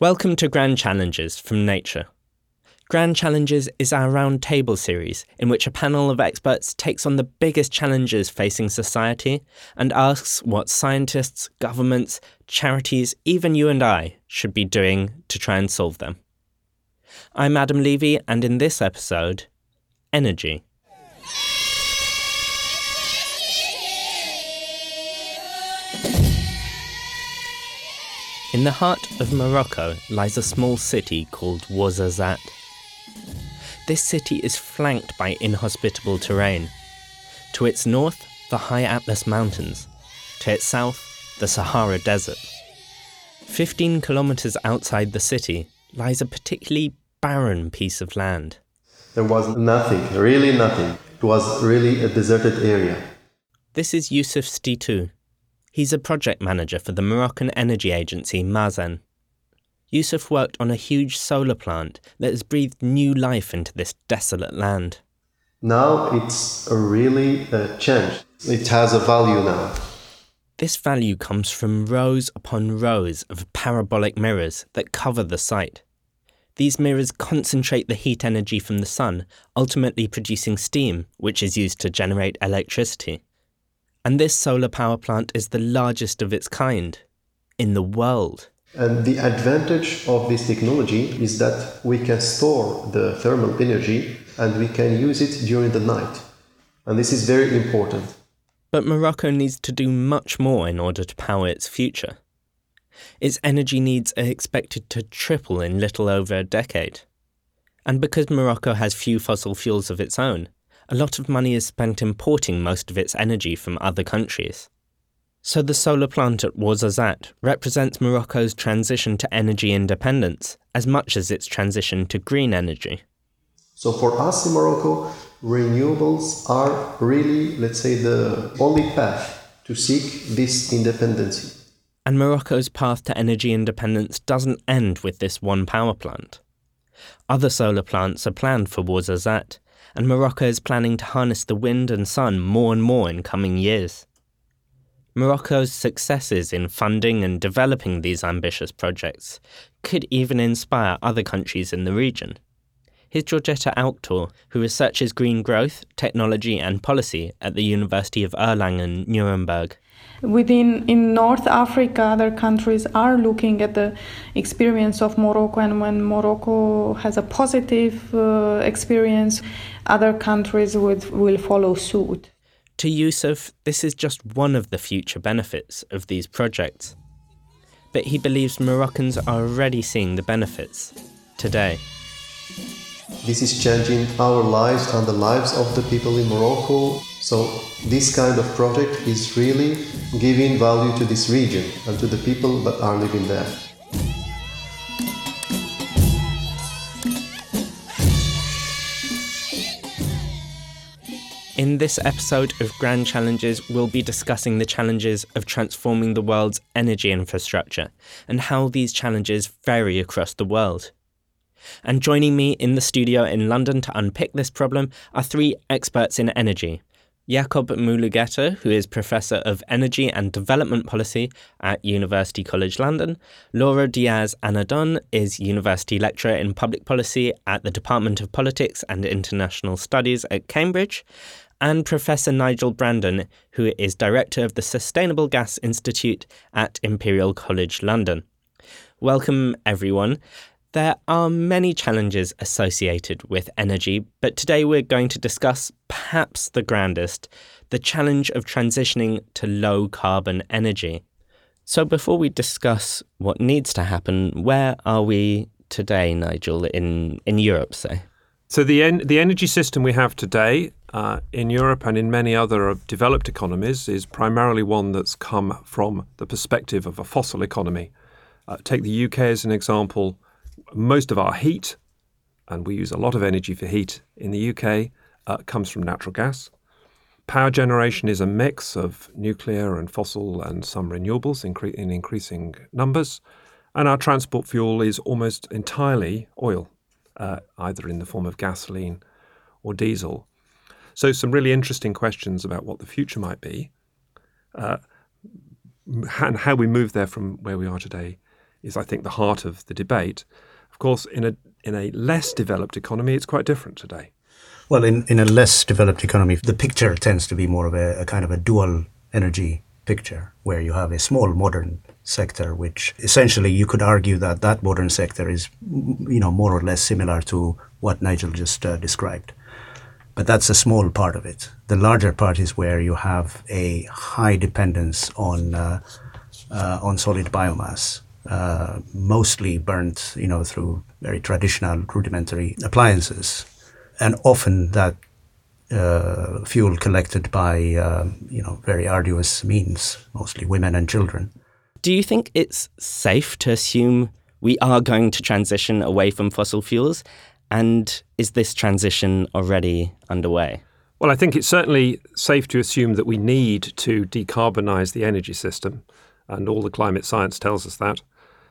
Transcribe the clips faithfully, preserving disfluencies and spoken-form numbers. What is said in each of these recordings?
Welcome to Grand Challenges from Nature. Grand Challenges is our round table series in which a panel of experts takes on the biggest challenges facing society and asks what scientists, governments, charities, even you and I should be doing to try and solve them. I'm Adam Levy, and in this episode, energy. In the heart of Morocco lies a small city called Ouarzazate. This city is flanked by inhospitable terrain. To its north, the high Atlas Mountains. To its south, the Sahara Desert. Fifteen kilometres outside the city lies a particularly barren piece of land. There was nothing, really nothing. It was really a deserted area. This is Youssef Stitou. He's a project manager for the Moroccan energy agency Mazen. Youssef worked on a huge solar plant that has breathed new life into this desolate land. Now it's a really a change. It has a value now. This value comes from rows upon rows of parabolic mirrors that cover the site. These mirrors concentrate the heat energy from the sun, ultimately producing steam, which is used to generate electricity. And this solar power plant is the largest of its kind in the world. And the advantage of this technology is that we can store the thermal energy and we can use it during the night. And this is very important. But Morocco needs to do much more in order to power its future. Its energy needs are expected to triple in little over a decade. And because Morocco has few fossil fuels of its own, a lot of money is spent importing most of its energy from other countries. So the solar plant at Ouarzazate represents Morocco's transition to energy independence as much as its transition to green energy. So for us in Morocco, renewables are really, let's say, the only path to seek this independence. And Morocco's path to energy independence doesn't end with this one power plant. Other solar plants are planned for Ouarzazate, and Morocco is planning to harness the wind and sun more and more in coming years. Morocco's successes in funding and developing these ambitious projects could even inspire other countries in the region. Here's Georgetta Auktor, who researches green growth, technology and policy at the University of Erlangen-Nuremberg. Within in North Africa, other countries are looking at the experience of Morocco, and when Morocco has a positive uh, experience, other countries would, will follow suit. To Youssef, this is just one of the future benefits of these projects. But he believes Moroccans are already seeing the benefits today. This is changing our lives and the lives of the people in Morocco. So this kind of project is really giving value to this region and to the people that are living there. In this episode of Grand Challenges, we'll be discussing the challenges of transforming the world's energy infrastructure and how these challenges vary across the world. And joining me in the studio in London to unpick this problem are three experts in energy. Jacob Mulugeta, who is Professor of Energy and Development Policy at University College London. Laura Diaz-Anadon is University Lecturer in Public Policy at the Department of Politics and International Studies at Cambridge. And Professor Nigel Brandon, who is Director of the Sustainable Gas Institute at Imperial College London. Welcome, everyone. There are many challenges associated with energy, but today we're going to discuss perhaps the grandest, the challenge of transitioning to low-carbon energy. So before we discuss what needs to happen, where are we today, Nigel, in, in Europe, say? So the en- the energy system we have today uh, in Europe and in many other developed economies is primarily one that's come from the perspective of a fossil economy. Uh, take the U K as an example. Most of our heat, and we use a lot of energy for heat in the U K, uh, comes from natural gas. Power generation is a mix of nuclear and fossil and some renewables incre- in increasing numbers. And our transport fuel is almost entirely oil, uh, either in the form of gasoline or diesel. So some really interesting questions about what the future might be uh, and how we move there from where we are today is, I think, the heart of the debate. Of course, in a in a less developed economy, it's quite different today. Well, in, in a less developed economy, the picture tends to be more of a, a kind of a dual energy picture, where you have a small modern sector, which essentially you could argue that that modern sector is, you know, more or less similar to what Nigel just uh, described. But that's a small part of it. The larger part is where you have a high dependence on uh, uh, on solid biomass, uh, mostly burnt, you know, through very traditional rudimentary appliances, and often that uh, fuel collected by uh, you know very arduous means, mostly women and children. Do you think it's safe to assume we are going to transition away from fossil fuels? And is this transition already underway? Well, I think it's certainly safe to assume that we need to decarbonise the energy system, and all the climate science tells us that.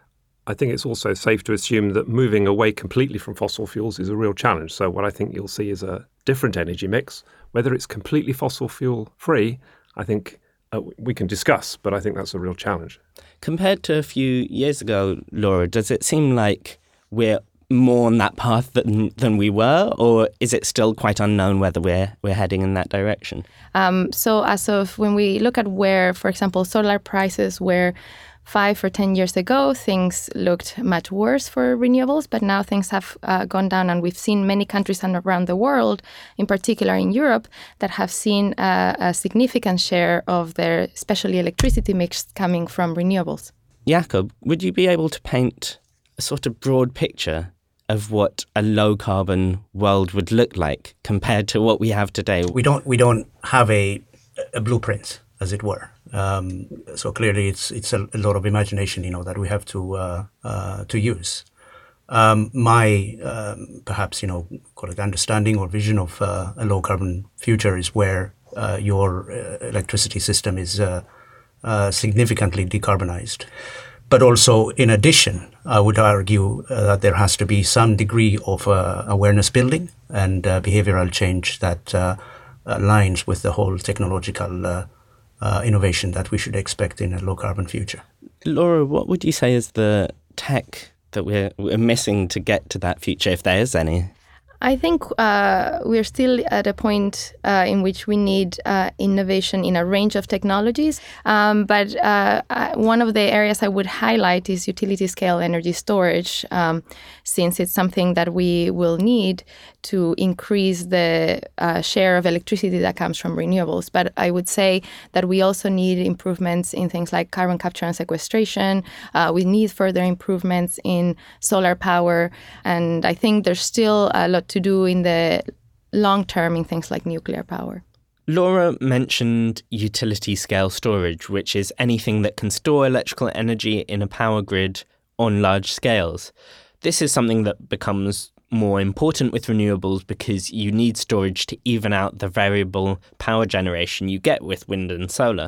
I think it's also safe to assume that moving away completely from fossil fuels is a real challenge. So what I think you'll see is a different energy mix. Whether it's completely fossil fuel free, I think uh, we can discuss, but I think that's a real challenge. Compared to a few years ago, Laura, does it seem like we're more on that path than than we were, or is it still quite unknown whether we're we're heading in that direction? Um, so as of when we look at where, for example, solar prices were five or ten years ago, things looked much worse for renewables, but now things have uh, gone down, and we've seen many countries around the world, in particular in Europe, that have seen uh, a significant share of their, especially electricity mix, coming from renewables. Jakob, would you be able to paint a sort of broad picture of what a low-carbon world would look like compared to what we have today? We don't we don't have a a blueprint, as it were. Um, so clearly, it's it's a, a lot of imagination, you know, that we have to uh, uh, to use. Um, my um, perhaps you know call it understanding or vision of uh, a low-carbon future is where uh, your uh, electricity system is uh, uh, significantly decarbonized. But also, in addition, I would argue uh, that there has to be some degree of uh, awareness building and uh, behavioral change that uh, aligns with the whole technological uh, uh, innovation that we should expect in a low-carbon future. Laura, what would you say is the tech that we're, we're missing to get to that future, if there is any? I think uh, we're still at a point uh, in which we need uh, innovation in a range of technologies. Um, but uh, one of the areas I would highlight is utility scale energy storage, um, since it's something that we will need to increase the uh, share of electricity that comes from renewables. But I would say that we also need improvements in things like carbon capture and sequestration. Uh, we need further improvements in solar power. And I think there's still a lot to do in the long term in things like nuclear power. Laura mentioned utility scale storage, which is anything that can store electrical energy in a power grid on large scales. This is something that becomes more important with renewables because you need storage to even out the variable power generation you get with wind and solar.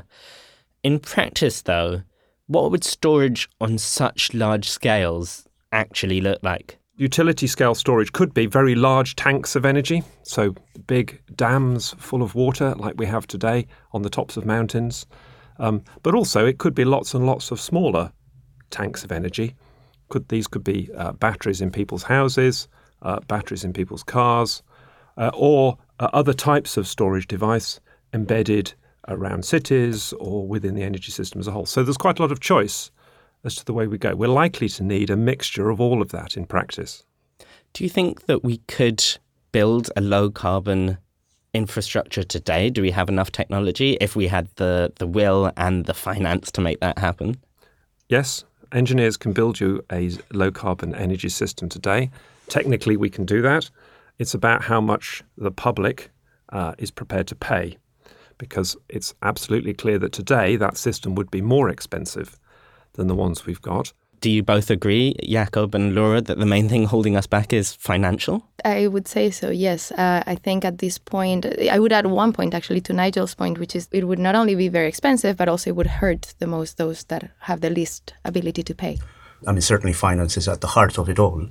In practice, though, what would storage on such large scales actually look like? Utility scale storage could be very large tanks of energy, so big dams full of water like we have today on the tops of mountains. Um, but also it could be lots and lots of smaller tanks of energy. Could These could be uh, batteries in people's houses, uh, batteries in people's cars, uh, or uh, other types of storage device embedded around cities or within the energy system as a whole. So there's quite a lot of choice as to the way we go. We're likely to need a mixture of all of that in practice. Do you think that we could build a low-carbon infrastructure today? Do we have enough technology if we had the, the will and the finance to make that happen? Yes, engineers can build you a low-carbon energy system today. Technically, we can do that. It's about how much the public uh, is prepared to pay, because it's absolutely clear that today that system would be more expensive than the ones we've got. Do you both agree, Jakob and Laura, that the main thing holding us back is financial? I would say so, yes. Uh, I think at this point, I would add one point actually to Nigel's point, which is it would not only be very expensive, but also it would hurt the most those that have the least ability to pay. I mean, certainly finance is at the heart of it all.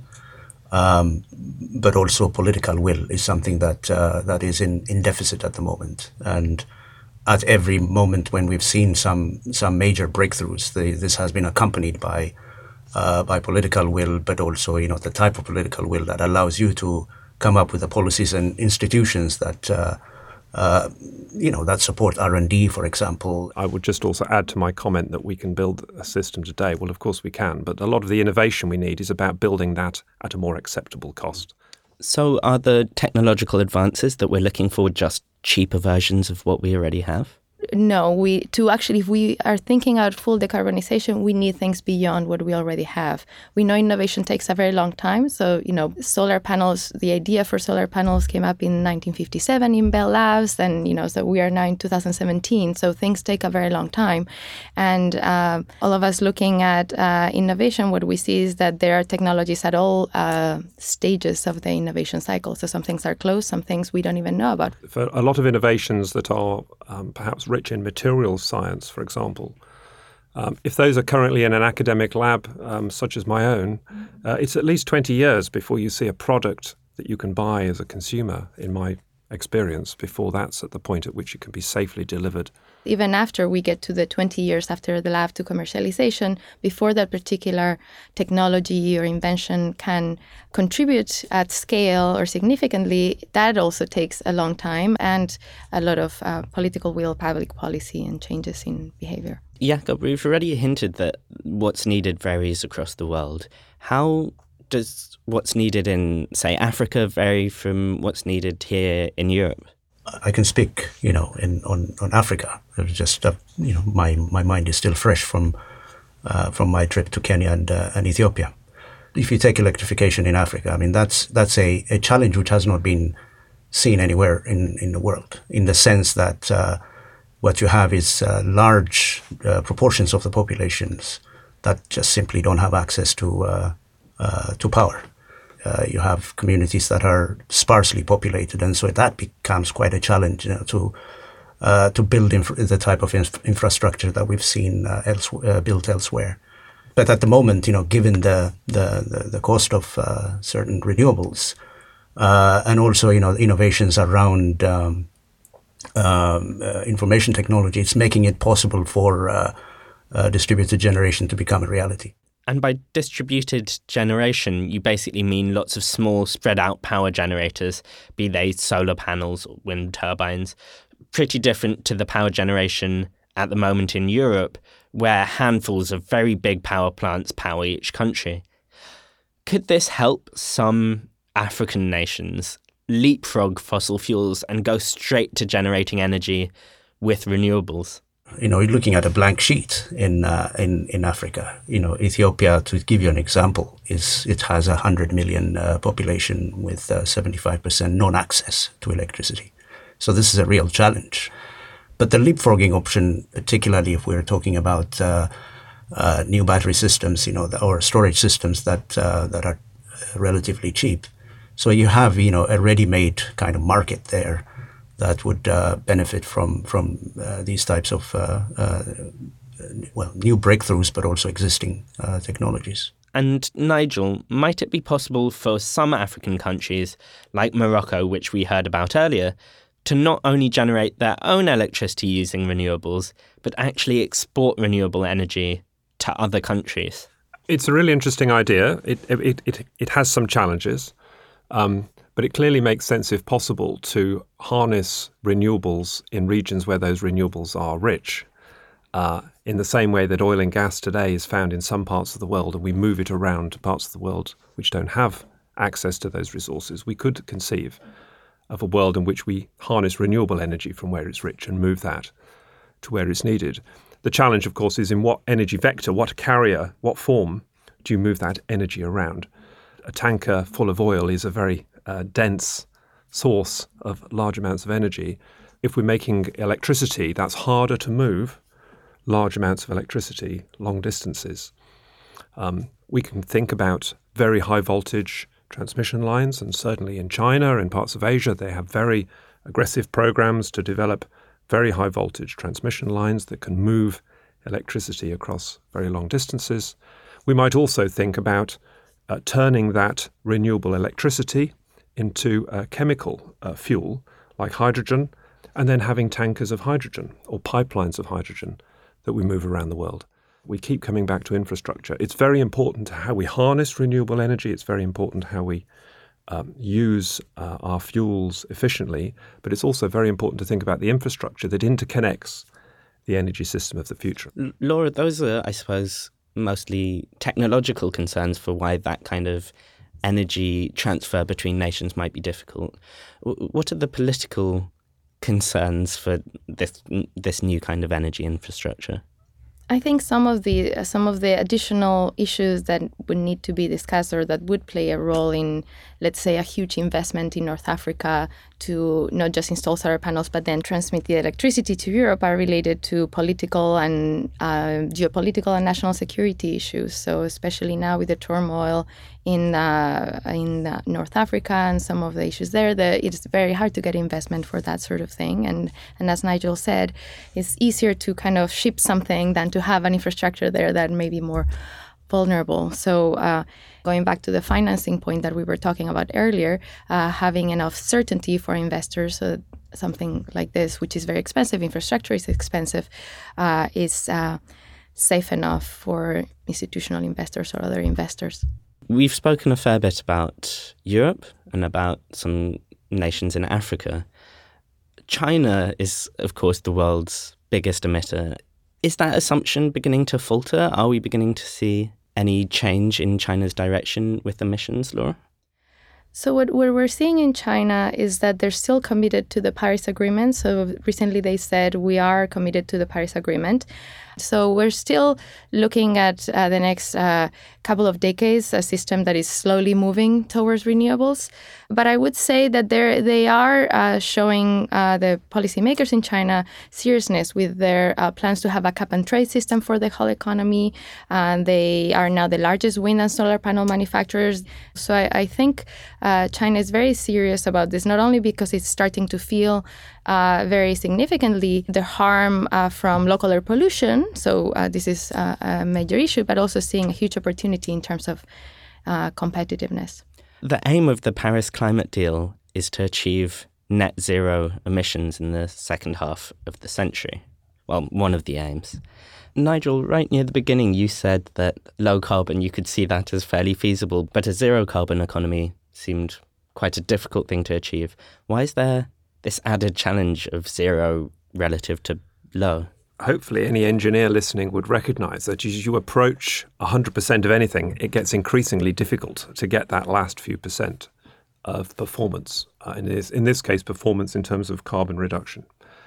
Um, but also political will is something that uh, that is in, in deficit at the moment. And at every moment when we've seen some some major breakthroughs, the, this has been accompanied by uh, by political will, but also, you know, the type of political will that allows you to come up with the policies and institutions that, uh, uh, you know, that support R and D, for example. I would just also add to my comment that we can build a system today. Well, of course we can, but a lot of the innovation we need is about building that at a more acceptable cost. So are the technological advances that we're looking for just cheaper versions of what we already have? No, we to actually, if we are thinking out full decarbonization, we need things beyond what we already have. We know innovation takes a very long time. So, you know, solar panels, the idea for solar panels came up in nineteen fifty-seven in Bell Labs. And, you know, so we are now in two thousand seventeen. So things take a very long time. And uh, all of us looking at uh, innovation, what we see is that there are technologies at all uh, stages of the innovation cycle. So some things are closed, some things we don't even know about. For a lot of innovations that are um, perhaps rich in materials science, for example, um, if those are currently in an academic lab, um, such as my own, uh, it's at least twenty years before you see a product that you can buy as a consumer, in my experience, before that's at the point at which it can be safely delivered. Even after we get to the twenty years after the lab to commercialization, before that particular technology or invention can contribute at scale or significantly, that also takes a long time and a lot of uh, political will, public policy, and changes in behavior. Jakob, we've already hinted that what's needed varies across the world. How does what's needed in, say, Africa vary from what's needed here in Europe? I can speak, you know, in on, on Africa. Just, uh, you know, my, my mind is still fresh from uh, from my trip to Kenya and, uh, and Ethiopia. If you take electrification in Africa, I mean, that's that's a, a challenge which has not been seen anywhere in, in the world, in the sense that uh, what you have is uh, large uh, proportions of the populations that just simply don't have access to uh, uh, to power. Uh, you have communities that are sparsely populated, and so that becomes quite a challenge, you know, to uh, to build inf- the type of inf- infrastructure that we've seen uh, else- uh, built elsewhere. But at the moment, you know, given the the, the, the cost of uh, certain renewables, uh, and also, you know, innovations around um, um, uh, information technology, it's making it possible for uh, uh, distributed generation to become a reality. And by distributed generation, you basically mean lots of small, spread-out power generators, be they solar panels or wind turbines, pretty different to the power generation at the moment in Europe, where handfuls of very big power plants power each country. Could this help some African nations leapfrog fossil fuels and go straight to generating energy with renewables? You know, looking at a blank sheet in uh, in in Africa. You know, Ethiopia, to give you an example, is it has a hundred million uh, population with uh, seventy-five percent non-access to electricity. So this is a real challenge. But the leapfrogging option, particularly if we're talking about uh, uh, new battery systems, you know, or storage systems that uh, that are relatively cheap. So you have, you know, a ready-made kind of market there that would uh, benefit from from uh, these types of uh, uh, well, new breakthroughs, but also existing uh, technologies. And Nigel, might it be possible for some African countries, like Morocco, which we heard about earlier, to not only generate their own electricity using renewables, but actually export renewable energy to other countries? It's a really interesting idea. It it it, it has some challenges. Um, But it clearly makes sense, if possible, to harness renewables in regions where those renewables are rich. Uh, in the same way that oil and gas today is found in some parts of the world, and we move it around to parts of the world which don't have access to those resources, we could conceive of a world in which we harness renewable energy from where it's rich and move that to where it's needed. The challenge, of course, is in what energy vector, what carrier, what form do you move that energy around? A tanker full of oil is a very uh, dense source of large amounts of energy. If we're making electricity, that's harder to move large amounts of electricity, long distances. Um, we can think about very high voltage transmission lines, and certainly in China and parts of Asia, they have very aggressive programs to develop very high voltage transmission lines that can move electricity across very long distances. We might also think about uh, turning that renewable electricity into a chemical uh, fuel like hydrogen, and then having tankers of hydrogen or pipelines of hydrogen that we move around the world. We keep coming back to infrastructure. It's very important how we harness renewable energy. It's very important how we um, use uh, our fuels efficiently. But it's also very important to think about the infrastructure that interconnects the energy system of the future. Laura, those are, I suppose, mostly technological concerns for why that kind of energy transfer between nations might be difficult. What are the political concerns for this this new kind of energy infrastructure? I think some of the uh, some of the additional issues that would need to be discussed or that would play a role in, let's say, a huge investment in North Africa to not just install solar panels but then transmit the electricity to Europe are related to political and uh, geopolitical and national security issues. So especially now with the turmoil in uh, in uh, North Africa and some of the issues there, the, it's very hard to get investment for that sort of thing. And and as Nigel said, it's easier to kind of ship something than to have an infrastructure there that may be more vulnerable. So uh, going back to the financing point that we were talking about earlier, uh, having enough certainty for investors, so something like this, which is very expensive, infrastructure is expensive, uh, is uh, safe enough for institutional investors or other investors. We've spoken a fair bit about Europe and about some nations in Africa. China is, of course, the world's biggest emitter. Is that assumption beginning to falter? Are we beginning to see any change in China's direction with emissions, Laura? So what, what we're seeing in China is that they're still committed to the Paris Agreement. So recently they said we are committed to the Paris Agreement. So we're still looking at uh, the next uh, couple of decades, a system that is slowly moving towards renewables. But I would say that they're, they are uh, showing uh, the policymakers in China seriousness with their uh, plans to have a cap-and-trade system for the whole economy. And they are now the largest wind and solar panel manufacturers. So I, I think uh, China is very serious about this, not only because it's starting to feel Uh, very significantly the harm uh, from local air pollution. So uh, this is uh, a major issue, but also seeing a huge opportunity in terms of uh, competitiveness. The aim of the Paris Climate Deal is to achieve net zero emissions in the second half of the century. Well, one of the aims. Nigel, right near the beginning, you said that low carbon, you could see that as fairly feasible, but a zero carbon economy seemed quite a difficult thing to achieve. Why is there this added challenge of zero relative to low? Hopefully any engineer listening would recognise that as you approach one hundred percent of anything, it gets increasingly difficult to get that last few percent of performance. Uh, in, this, in this case, performance in terms of carbon reduction.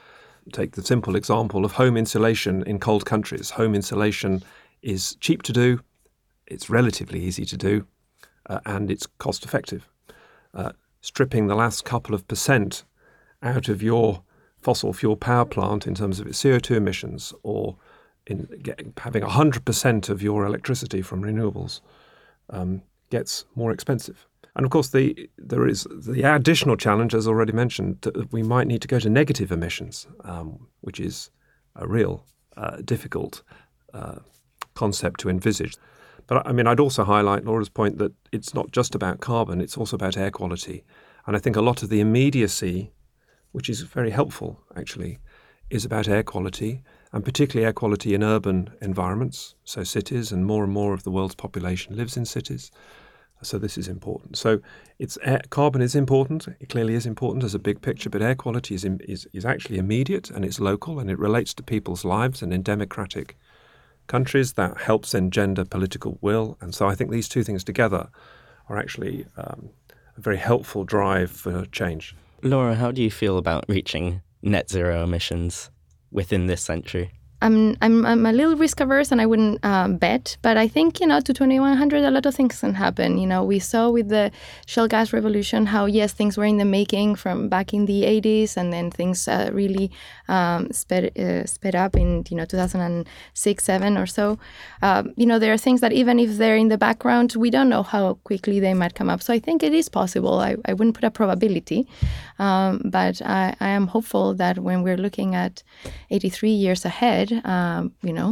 Take the simple example of home insulation in cold countries. Home insulation is cheap to do, it's relatively easy to do, uh, and it's cost effective. Uh, stripping the last couple of percent out of your fossil fuel power plant in terms of its C O two emissions, or in getting, having one hundred percent of your electricity from renewables um, gets more expensive. And of course, the there is the additional challenge, as already mentioned, that we might need to go to negative emissions, um, which is a real uh, difficult uh, concept to envisage. But I mean, I'd also highlight Laura's point that it's not just about carbon, it's also about air quality. And I think a lot of the immediacy, which is very helpful, actually, is about air quality, and particularly air quality in urban environments, so cities, and more and more of the world's population lives in cities. So this is important. So it's air, carbon is important. It clearly is important as a big picture, but air quality is, in, is is actually immediate, and it's local, and it relates to people's lives. And in democratic countries, that helps engender political will. And so I think these two things together are actually um, a very helpful drive for change. Laura, how do you feel about reaching net zero emissions within this century? I'm I'm I'm a little risk averse, and I wouldn't um, bet. But I think, you know, to twenty-one hundred, a lot of things can happen. You know, we saw with the shale gas revolution how, yes, things were in the making from back in the eighties, and then things uh, really um, sped uh, sped up in, you know, two thousand six, seven or so. Um, you know, there are things that even if they're in the background, we don't know how quickly they might come up. So I think it is possible. I, I wouldn't put a probability, um, but I, I am hopeful that when we're looking at eighty-three years ahead, said, um, you know,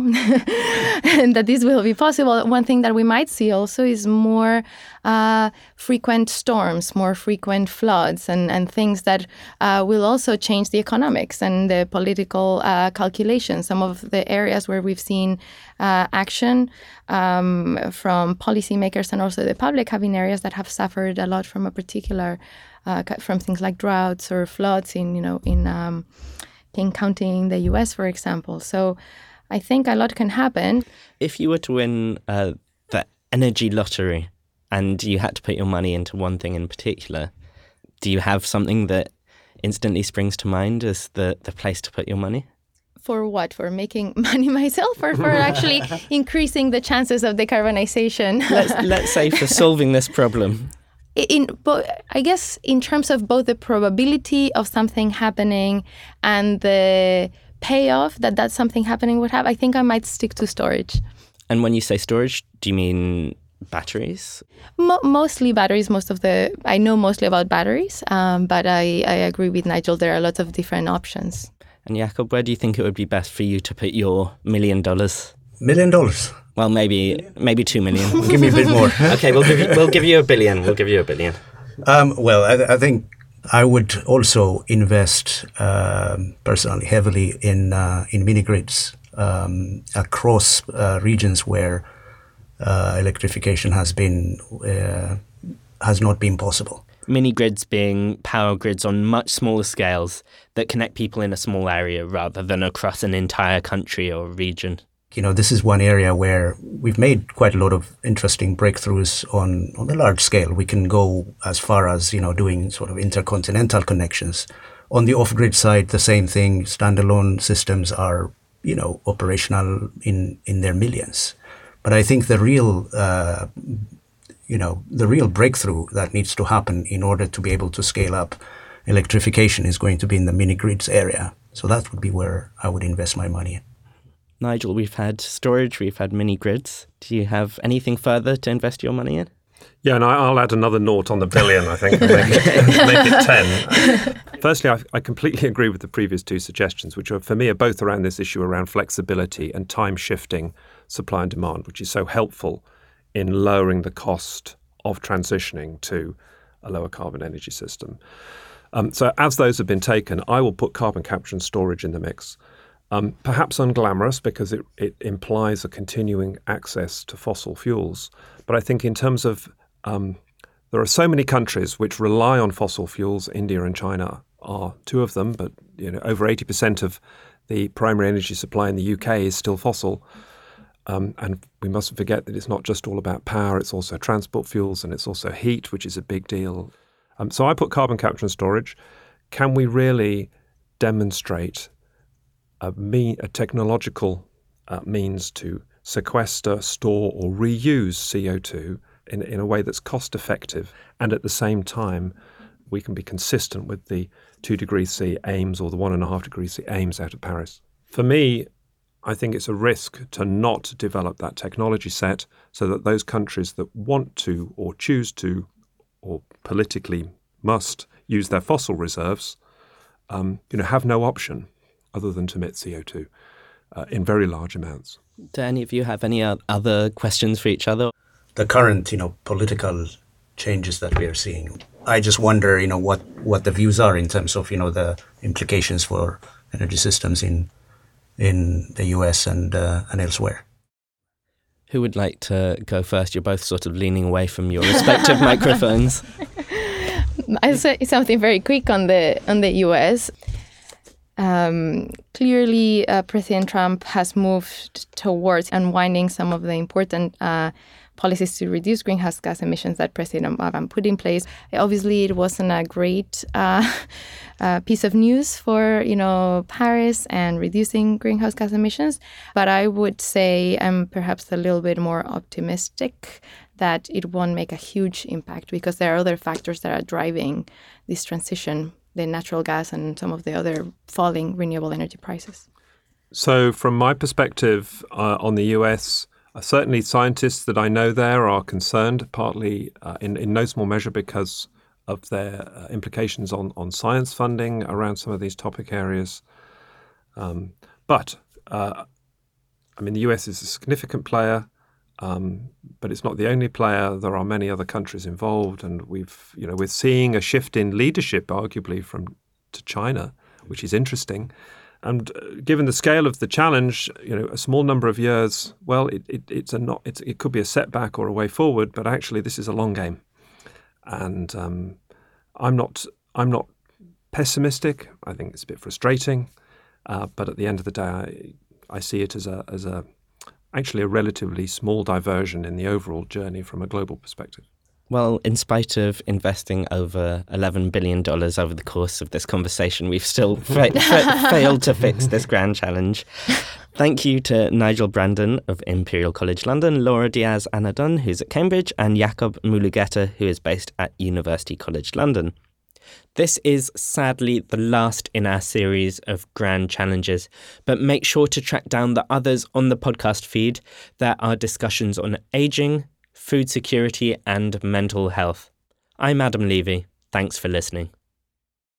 and that this will be possible. One thing that we might see also is more uh, frequent storms, more frequent floods, and, and things that uh, will also change the economics and the political uh, calculations. Some of the areas where we've seen uh, action um, from policymakers and also the public have been areas that have suffered a lot from a particular, uh, from things like droughts or floods in, you know, in um, King County in the U S, for example. So I think a lot can happen. If you were to win uh, the energy lottery and you had to put your money into one thing in particular, do you have something that instantly springs to mind as the, the place to put your money? For what? For making money myself, or for actually increasing the chances of decarbonization? let's, let's say for solving this problem. In, but I guess in terms of both the probability of something happening and the payoff that that something happening would have, I think I might stick to storage. And when you say storage, do you mean batteries? Mo- mostly batteries. Most of the I know mostly about batteries, um, but I, I agree with Nigel. There are lots of different options. And Jakob, where do you think it would be best for you to put your million dollars? Million dollars? Well, maybe maybe two million. Give me a bit more. Okay, we'll give you, we'll give you a billion. We'll give you a billion. Um, well, I, I think I would also invest um, personally heavily in uh, in mini grids um, across uh, regions where uh, electrification has been uh, has not been possible. Mini grids being power grids on much smaller scales that connect people in a small area rather than across an entire country or region. You know, this is one area where we've made quite a lot of interesting breakthroughs on, on a large scale. We can go as far as, you know, doing sort of intercontinental connections. On the off-grid side, the same thing. Standalone systems are, you know, operational in, in their millions. But I think the real, uh, you know, the real breakthrough that needs to happen in order to be able to scale up electrification is going to be in the mini grids area. So that would be where I would invest my money in. Nigel, we've had storage, we've had mini grids. Do you have anything further to invest your money in? Yeah, and I'll add another naught on the billion, I think, and make it, make it ten. Firstly, I, I completely agree with the previous two suggestions, which are, for me, are both around this issue around flexibility and time-shifting supply and demand, which is so helpful in lowering the cost of transitioning to a lower carbon energy system. Um, so as those have been taken, I will put carbon capture and storage in the mix. Um, perhaps unglamorous because it, it implies a continuing access to fossil fuels. But I think in terms of, um, there are so many countries which rely on fossil fuels. India and China are two of them, but you know, over eighty percent of the primary energy supply in the U K is still fossil. Um, and we mustn't forget that it's not just all about power, it's also transport fuels and it's also heat, which is a big deal. Um, so I put carbon capture and storage. Can we really demonstrate A, me, a technological uh, means to sequester, store or reuse C O two in, in a way that's cost effective, and at the same time we can be consistent with the two degrees C aims or the one and a half degrees C aims out of Paris. For me, I think it's a risk to not develop that technology set so that those countries that want to or choose to or politically must use their fossil reserves um, you know, have no option other than to emit C O two uh, in very large amounts. Do any of you have any other questions for each other? The current, you know, political changes that we are seeing, I just wonder, you know, what, what the views are in terms of, you know, the implications for energy systems in in the U S and uh, and elsewhere. Who would like to go first? You're both sort of leaning away from your respective microphones. I'll say something very quick on the on the U S. Um, clearly, uh, President Trump has moved towards unwinding some of the important uh, policies to reduce greenhouse gas emissions that President Obama put in place. Obviously, it wasn't a great uh, uh, piece of news for, you know, Paris and reducing greenhouse gas emissions. But I would say I'm perhaps a little bit more optimistic that it won't make a huge impact because there are other factors that are driving this transition, the natural gas and some of the other falling renewable energy prices. So from my perspective uh, on the U S, uh, certainly scientists that I know there are concerned, partly uh, in, in no small measure because of their uh, implications on, on science funding around some of these topic areas. Um, but uh, I mean, the U S is a significant player, um, but it's not the only player. There are many other countries involved, and we've, you know, we're seeing a shift in leadership, arguably from to China, which is interesting. And uh, given the scale of the challenge, you know, a small number of years, well, it, it, it's a not, it's, it could be a setback or a way forward, but actually, this is a long game, and um, I'm not, I'm not pessimistic. I think it's a bit frustrating, uh, but at the end of the day, I, I see it as a as a actually a relatively small diversion in the overall journey from a global perspective. Well, in spite of investing over eleven billion dollars over the course of this conversation, we've still fa- fa- failed to fix this grand challenge. Thank you to Nigel Brandon of Imperial College London, Laura Diaz Anadon, who's at Cambridge, and Jakob Mulugeta, who is based at University College London. This is sadly the last in our series of grand challenges, but make sure to track down the others on the podcast feed. There are discussions on ageing, food security and mental health. I'm Adam Levy. Thanks for listening.